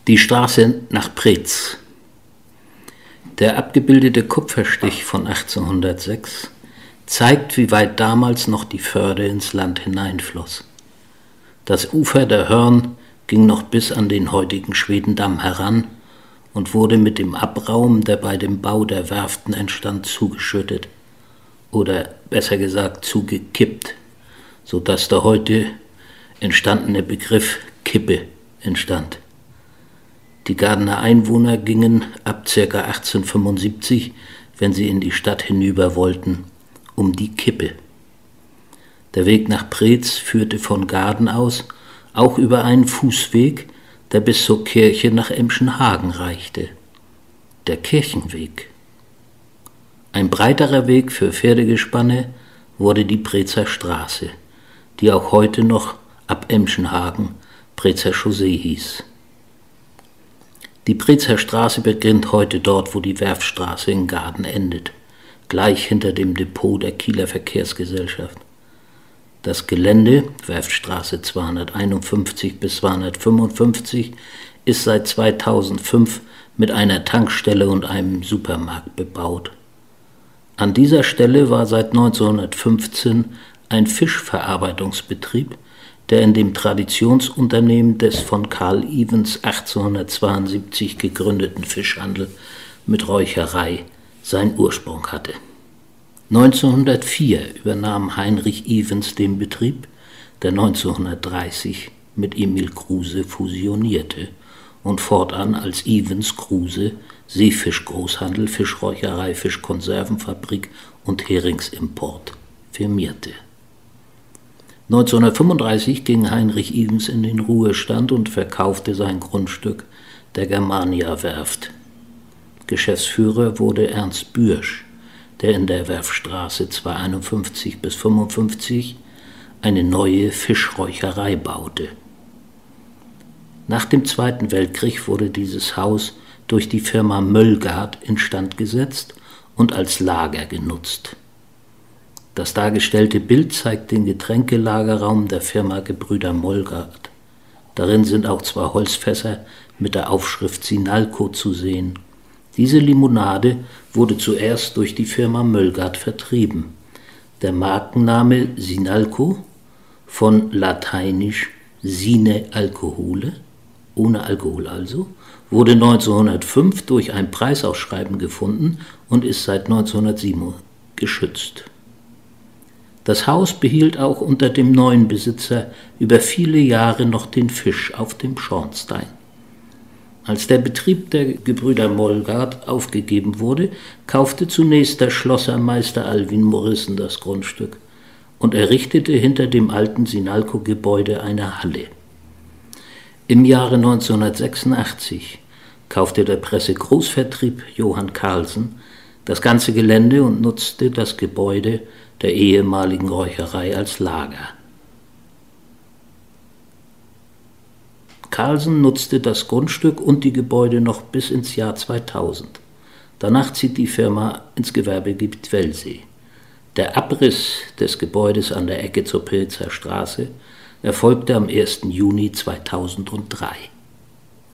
Die Straße nach Preetz. Der abgebildete Kupferstich von 1806 zeigt, wie weit damals noch die Förde ins Land hineinfloss. Das Ufer der Hörn ging noch bis an den heutigen Schwedendamm heran und wurde mit dem Abraum, der bei dem Bau der Werften entstand, zugeschüttet oder besser gesagt zugekippt, sodass der heute entstandene Begriff Kippe entstand. Die Gardener Einwohner gingen ab ca. 1875, wenn sie in die Stadt hinüber wollten, um die Kippe. Der Weg nach Preetz führte von Gaden aus auch über einen Fußweg, der bis zur Kirche nach Emschenhagen reichte. Der Kirchenweg. Ein breiterer Weg für Pferdegespanne wurde die Preetzer Straße, die auch heute noch ab Emschenhagen Preetzer Chaussee hieß. Die Preetzer Straße beginnt heute dort, wo die Werftstraße in Gaden endet, gleich hinter dem Depot der Kieler Verkehrsgesellschaft. Das Gelände, Werftstraße 251 bis 255, ist seit 2005 mit einer Tankstelle und einem Supermarkt bebaut. An dieser Stelle war seit 1915 ein Fischverarbeitungsbetrieb, der in dem Traditionsunternehmen des von Karl Evans 1872 gegründeten Fischhandel mit Räucherei seinen Ursprung hatte. 1904 übernahm Heinrich Evans den Betrieb, der 1930 mit Emil Kruse fusionierte und fortan als Evans Kruse Seefischgroßhandel, Fischräucherei, Fischkonservenfabrik und Heringsimport firmierte. 1935 ging Heinrich Evans in den Ruhestand und verkaufte sein Grundstück der Germania-Werft. Geschäftsführer wurde Ernst Bürsch, der in der Werftstraße 251 bis 55 eine neue Fischräucherei baute. Nach dem Zweiten Weltkrieg wurde dieses Haus durch die Firma Möllgard instand gesetzt und als Lager genutzt. Das dargestellte Bild zeigt den Getränkelagerraum der Firma Gebrüder Möllgard. Darin sind auch 2 Holzfässer mit der Aufschrift Sinalco zu sehen. Diese Limonade wurde zuerst durch die Firma Möllgard vertrieben. Der Markenname Sinalco, von lateinisch sine alcohole, ohne Alkohol also, wurde 1905 durch ein Preisausschreiben gefunden und ist seit 1907 geschützt. Das Haus behielt auch unter dem neuen Besitzer über viele Jahre noch den Fisch auf dem Schornstein. Als der Betrieb der Gebrüder Möllgard aufgegeben wurde, kaufte zunächst der Schlossermeister Alwin Morissen das Grundstück und errichtete hinter dem alten Sinalco-Gebäude eine Halle. Im Jahre 1986 kaufte der Pressegroßvertrieb Johann Carlsen das ganze Gelände und nutzte das Gebäude der ehemaligen Räucherei als Lager. Carlsen nutzte das Grundstück und die Gebäude noch bis ins Jahr 2000. Danach zieht die Firma ins Gewerbegebiet Wellsee. Der Abriss des Gebäudes an der Ecke zur Preetzer Straße erfolgte am 1. Juni 2003.